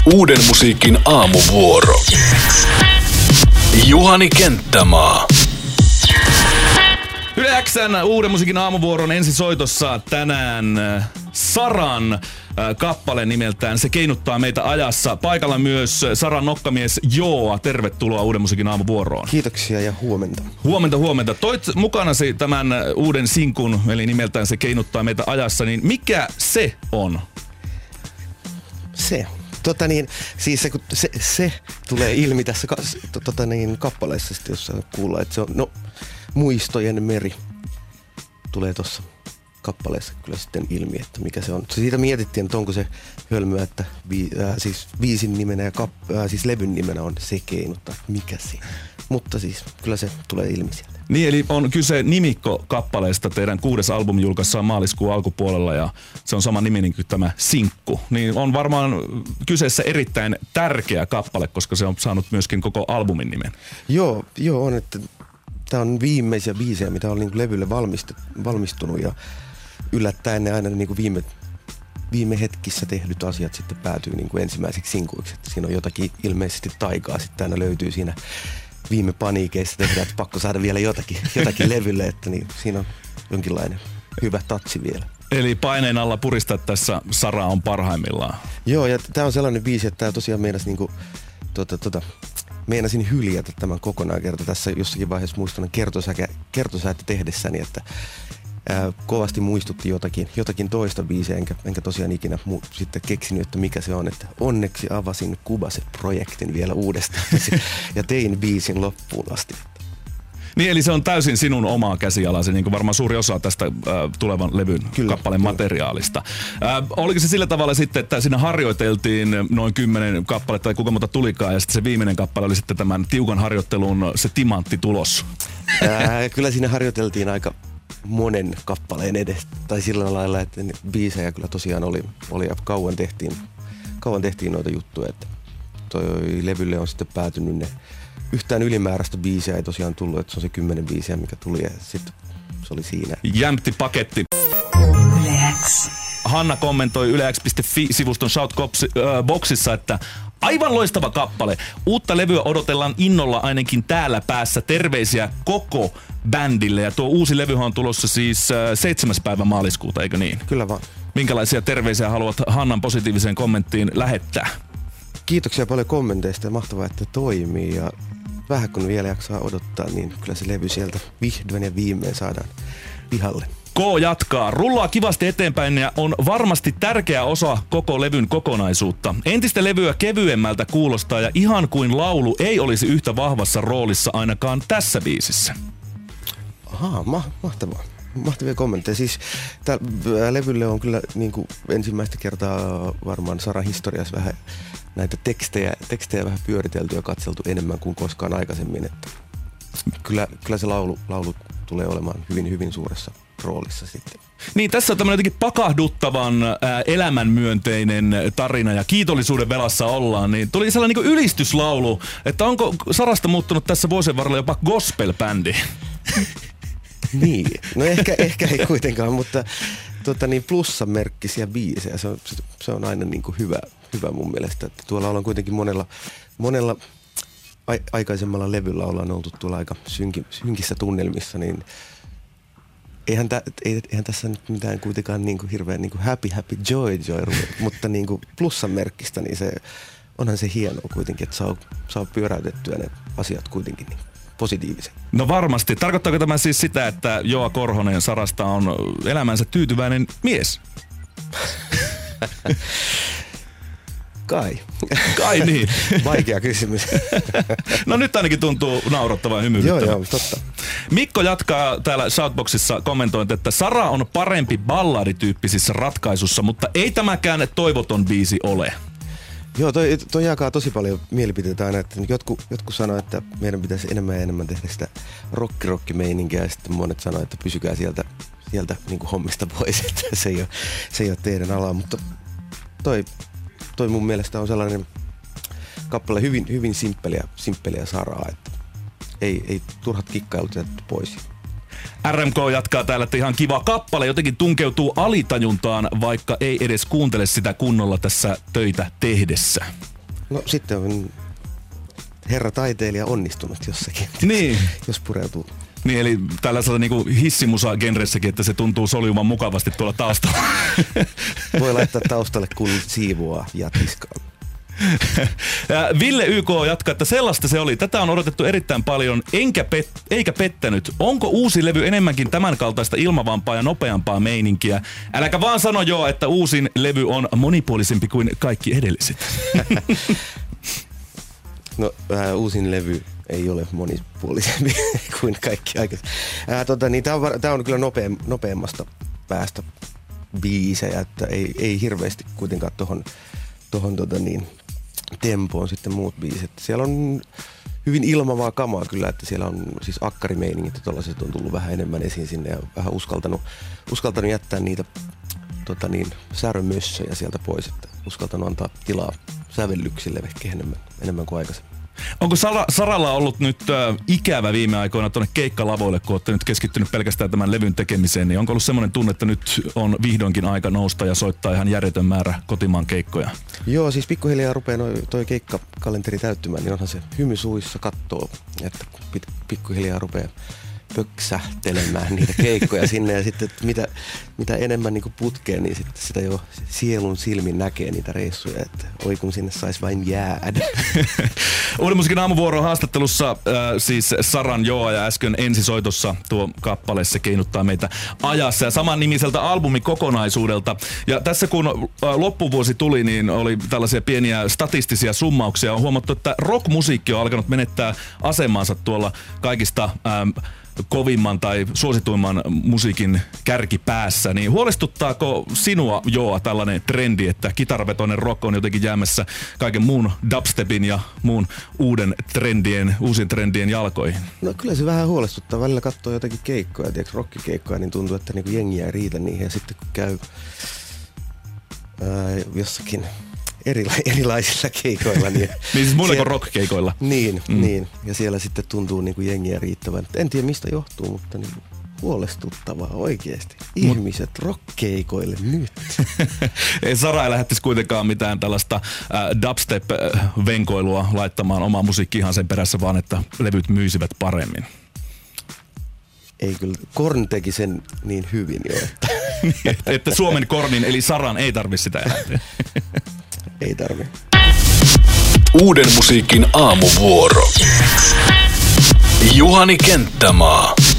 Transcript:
Uuden musiikin aamuvuoro. Juhani Kenttämaa. Yle X:n Uuden musiikin aamuvuoron ensisoitossa tänään Saran kappale nimeltään Se keinuttaa meitä ajassa. Paikalla myös Saran nokkamies Joa. Tervetuloa Uuden musiikin aamuvuoroon. Kiitoksia ja huomenta. Huomenta. Toit mukanasi tämän uuden sinkun, eli nimeltään Se keinuttaa meitä ajassa, niin mikä se on? Siis se tulee ilmi tässä kappaleessa, jossa kuullaan, että se on muistojen meri. Tulee tuossa kappaleessa kyllä sitten ilmi, että mikä se on. Siitä mietittiin, että onko se hölmöä, että siis biisin nimenä ja siis levyn nimenä on Se keinuttaa, mikä se. Mutta siis kyllä se tulee ilmi sieltä. Niin, eli on kyse nimikko-kappaleesta. Teidän 6. albumi julkaissaan maaliskuun alkupuolella ja se on sama nimi kuin tämä sinkku. Niin on varmaan kyseessä erittäin tärkeä kappale, koska se on saanut myöskin koko albumin nimen. Joo on, että tämä on viimeisiä biisejä, mitä on niin levylle valmistunut ja yllättäen ne aina niin viime hetkissä tehdyt asiat sitten päätyy niin kuin ensimmäiseksi sinkuiksi. Että siinä on jotakin ilmeisesti taikaa sitten aina löytyy siinä viime paniikeissa tehdään, että pakko saada vielä jotakin levylle, että niin, siinä on jonkinlainen hyvä tatsi vielä. Eli paineen alla puristaa tässä Sara on parhaimmillaan. Joo, ja tämä on sellainen biisi, että tämä tosiaan meinasi niinku, meinasin hyljätä tämän kokonaan kerta. Tässä jossakin vaiheessa muistan kertosäätä tehdessäni, että kovasti muistutti jotakin toista biisiä, enkä tosiaan ikinä sitten keksinyt, että mikä se on. Että onneksi avasin Kubase-projektin vielä uudestaan ja tein biisin loppuun asti. Niin, eli se on täysin sinun omaa käsialasi, niin kuin varmaan suuri osa tästä tulevan levyn kappaleen materiaalista. Oliko se sillä tavalla sitten, että siinä harjoiteltiin noin 10 kappaletta tai kuinka monta tulikaan, ja sitten se viimeinen kappale oli sitten tämän tiukan harjoittelun se timanttitulos? Kyllä siinä harjoiteltiin aika monen kappaleen edestä, tai sillä lailla, että biisejä kyllä tosiaan oli ja kauan tehtiin noita juttuja, että toi levylle on sitten päätynyt ne yhtään ylimääräistä biisiä ei tosiaan tullut, että se on se 10 biisiä, mikä tuli ja sitten se oli siinä. Jämpti paketti. Yle X. Hanna kommentoi ylex.fi-sivuston Shoutboxissa, että aivan loistava kappale. Uutta levyä odotellaan innolla ainakin täällä päässä. Terveisiä koko bändille. Ja tuo uusi levyhän on tulossa siis 7. päivä maaliskuuta, eikö niin? Kyllä vaan. Minkälaisia terveisiä haluat Hannan positiiviseen kommenttiin lähettää? Kiitoksia paljon kommenteista ja mahtavaa, että toimii. Ja vähän kun vielä jaksaa odottaa, niin kyllä se levy sieltä vihdoin ja viimein saadaan pihalle. K jatkaa. Rullaa kivasti eteenpäin ja on varmasti tärkeä osa koko levyn kokonaisuutta. Entistä levyä kevyemmältä kuulostaa ja ihan kuin laulu ei olisi yhtä vahvassa roolissa ainakaan tässä biisissä. Ahaa, mahtavaa. Mahtavia kommentteja. Siis tällä levylle on kyllä niin kuin ensimmäistä kertaa varmaan Saran historiassa vähän näitä tekstejä vähän pyöritelty ja katseltu enemmän kuin koskaan aikaisemmin. Että kyllä se laulu tulee olemaan hyvin, hyvin suuressa roolissa sitten. Niin, tässä on tämmöinen jotenkin pakahduttavan elämänmyönteinen tarina ja kiitollisuuden velassa ollaan. Niin tuli sellainen niin kuin ylistyslaulu, että onko Sarasta muuttunut tässä vuosien varrella jopa gospel-bändi? Niin, no ehkä ei kuitenkaan, mutta plussamerkkisiä biisejä, se on aina niin kuin hyvä mun mielestä. Että tuolla ollaan kuitenkin monella aikaisemmalla levyllä ollaan oltu tuolla aika synkissä tunnelmissa, niin eihän tässä nyt mitään kuitenkaan niin kuin hirveän niin kuin happy joy, mutta niin kuin plussamerkkistä, niin onhan se hienoa kuitenkin, että saa pyöräytettyä ne asiat kuitenkin niin positiivisen. No varmasti. Tarkoittaako tämä siis sitä, että Joa Korhonen Sarasta on elämänsä tyytyväinen mies? Kai niin. Vaikea kysymys. No nyt ainakin tuntuu naurottavan hymyilyttävän. Joo, totta. Mikko jatkaa täällä Shoutboxissa kommentointi, että Sara on parempi balladityyppisissä ratkaisussa, mutta ei tämäkään toivoton biisi ole. Joo, toi jakaa tosi paljon mielipiteitä aina, että jotkut sanoo, että meidän pitäisi enemmän ja enemmän tehdä sitä rock-meininkiä ja sitten monet sanoo, että pysykää sieltä niin kuin hommista pois, että se ei ole teidän alaa, mutta toi mun mielestä on sellainen kappale hyvin simppeliä Saraa, että ei turhat kikkailut jätetty pois. RMK jatkaa täällä, että ihan kiva kappale, jotenkin tunkeutuu alitajuntaan, vaikka ei edes kuuntele sitä kunnolla tässä töitä tehdessä. No sitten on herra taiteilija onnistunut jossakin, niin. Jos pureutuu. Niin, eli tällaisella niinku hissimusa-genressäkin, että se tuntuu soljumaan mukavasti tuolla taustalla. Voi laittaa taustalle, kun siivoaa ja tiskaa. Ville YK jatkaa, että sellaista se oli. Tätä on odotettu erittäin paljon, eikä pettänyt. Onko uusi levy enemmänkin tämän kaltaista ilmavampaa ja nopeampaa meininkiä? Äläkä vaan sano joo, että uusin levy on monipuolisempi kuin kaikki edelliset. No, uusin levy ei ole monipuolisempi kuin kaikki aikaisemmin. Niin tämä on kyllä nopeammasta päästä biisejä, että ei hirveästi kuitenkaan tohon tempoon sitten muut biiset. Siellä on hyvin ilmavaa kamaa kyllä, että siellä on siis akkarimeiningit ja tollaiset on tullut vähän enemmän esiin sinne ja vähän uskaltanut jättää niitä särmössöjä sieltä pois, että uskaltanut antaa tilaa sävellyksille ehkä enemmän kuin aikaisemmin. Onko Saralla ollut nyt ikävä viime aikoina tuonne keikkalavoille, kun olette nyt keskittynyt pelkästään tämän levyn tekemiseen, niin onko ollut semmoinen tunne, että nyt on vihdoinkin aika nousta ja soittaa ihan järjetön määrä kotimaan keikkoja? Joo, siis pikkuhiljaa rupeaa toi keikkakalenteri täyttymään, niin onhan se hymy suissa kattoo, että pikkuhiljaa rupeaa pöksähtelemään niitä keikkoja sinne ja sitten mitä enemmän niinku putkeen, niin sitten sitä jo sielun silmin näkee niitä reissuja, että oi kun sinne saisi vain jäädä. Uuden musiikin aamuvuoron haastattelussa siis Saran Joa ja äsken ensisoitossa tuo kappale se keinuttaa meitä ajassa ja saman nimiseltä albumikokonaisuudelta. Ja tässä kun loppuvuosi tuli, niin oli tällaisia pieniä statistisia summauksia. On huomattu, että rockmusiikki on alkanut menettää asemaansa tuolla kaikista kovimman tai suosituimman musiikin kärkipäässä, niin huolestuttaako sinua, Joa, tällainen trendi, että kitaravetoinen rock on jotenkin jäämässä kaiken muun dubstepin ja muun uusien trendien jalkoihin? No kyllä se vähän huolestuttaa. Välillä katsoo jotakin keikkoja, rockikeikkoja, niin tuntuu, että niinku jengiä ei riitä niihin ja sitten kun käy jossakin erilaisilla keikoilla. Niin siis muilla kuin rock-keikoilla. Niin. Ja siellä sitten tuntuu niin kuin jengiä riittävän. En tiedä mistä johtuu, mutta niin huolestuttavaa oikeasti. Ihmiset rock-keikoille nyt. Ei Sara ei lähtisi kuitenkaan mitään tällaista dubstep-venkoilua laittamaan omaa musiikkia ihan sen perässä, vaan että levyt myisivät paremmin. Ei kyllä. Korn teki sen niin hyvin jo. Että Suomen Kornin eli Saran ei tarvitse sitä tehdä. Ei tarvi. Uuden musiikin aamuvuoro. Juhani Kenttämaa.